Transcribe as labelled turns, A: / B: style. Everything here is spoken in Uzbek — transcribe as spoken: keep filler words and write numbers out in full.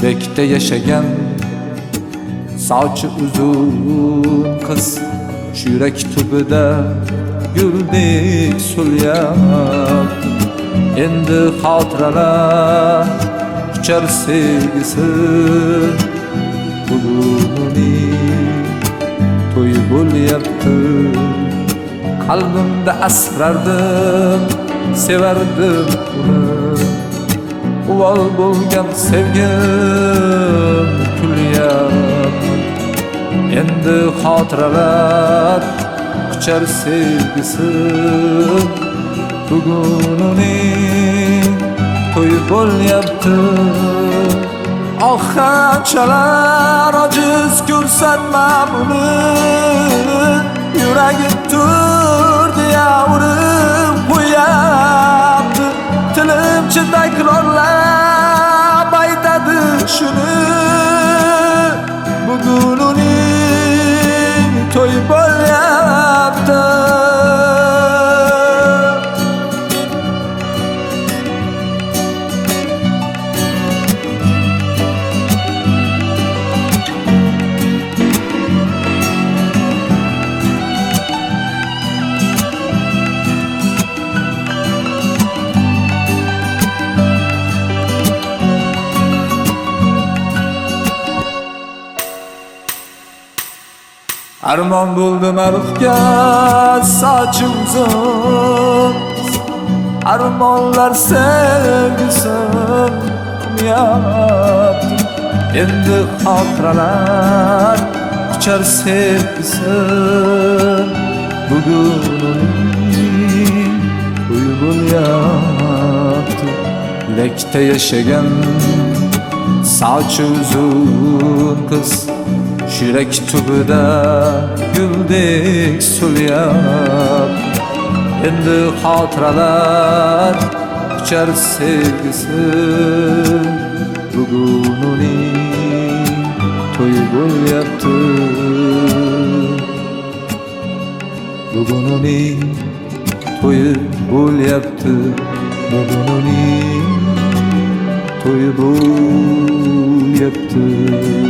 A: Yurakda yashagan sochi uzun qiz shu yurak tubida guldek so'lyapti. Endi xotiralar uchar sevgisi, buguning to'yi bo'lyapti. Qalbimda asrardim, sevardim uni. Uvol bo'lgan sevgim kulyapti. Endi xotiralar quchar sevgisi, bugun uning to'yi bo'lyapti. Oh, qanchalar ojiz ko'rsanman uni, yuragim turdi urib qo'yapti. Tilimcha takrorlab aytadi shuni, bugun uning to'yi bo'lyapti. Armon bo'ldim arifga sochi uzun, armonlar sevgisin umyapti. Endi xotiralar quchar sevgisi, bugun uning to'yi bo'lyapti. Yurakda yashagan sochi uzun qiz shu yurak tubida guldek so'lyapti. Endi xotiralar quchar sevgisi, bugun uning to'yi bo'lyapti. Bugun uning to'yi bo'lyapti. Bugun uning to'yi bo'lyapti.